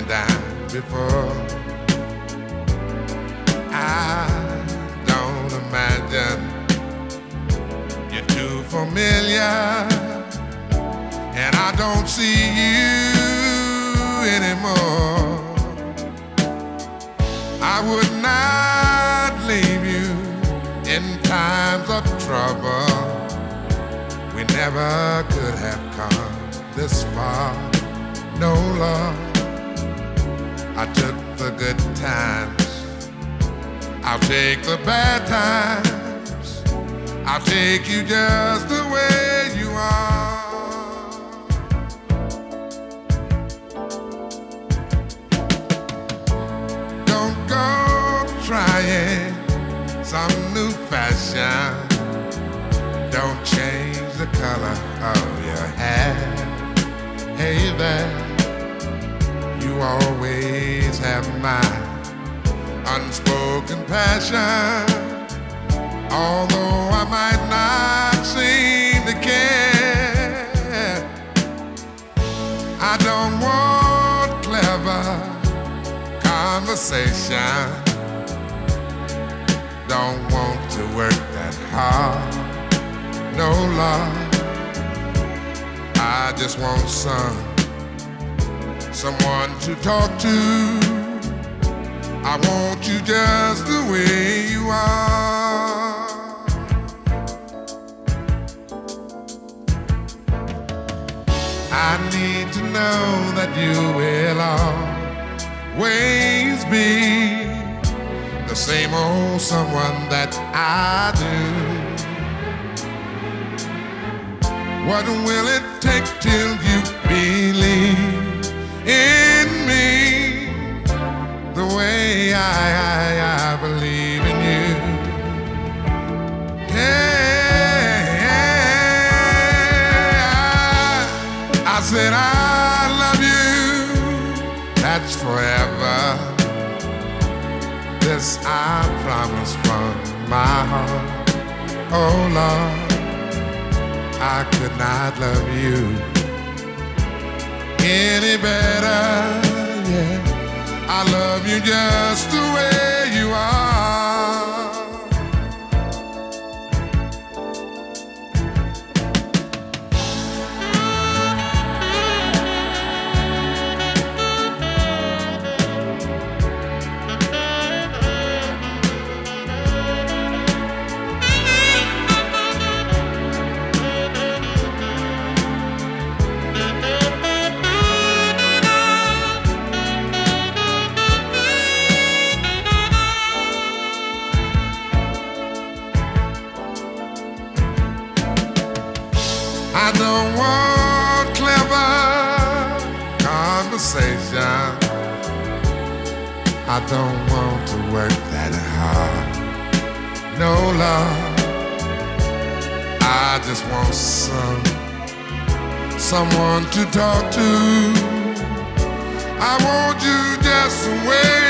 down before. I don't imagine you're too familiar, and I don't see you anymore. I would not leave you in times of trouble. We never could have come this far. No, Lord, I took the good times, I'll take the bad times, I'll take you just the way you are. Don't go trying some new fashion. Don't change the color of your hair. Hey there, you always have my unspoken passion. Although I might not seem to care, I don't want clever conversation. Don't want to work that hard. No, Lord, I just want someone to talk to. I want you just the way you are. I need to know that you will always be the same old someone that I do. What will it take till you believe in me the way I believe in you? Yeah, I said I love you, that's forever. This I promise from my heart. Oh Lord, I could not love you any better, yeah. I love you just the way you are. I don't want clever conversation. I don't want to work that hard. No, Lord, I just want someone to talk to. I want you just the way